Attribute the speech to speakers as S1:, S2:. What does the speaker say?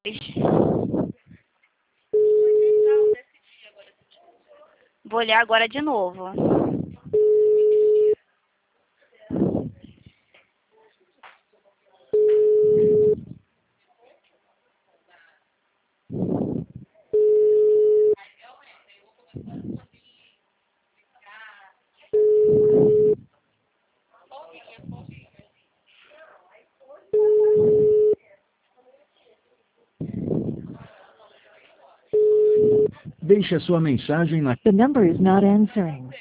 S1: Vou olhar agora de novo.
S2: Deixe a sua mensagem na...
S3: The number is not answering.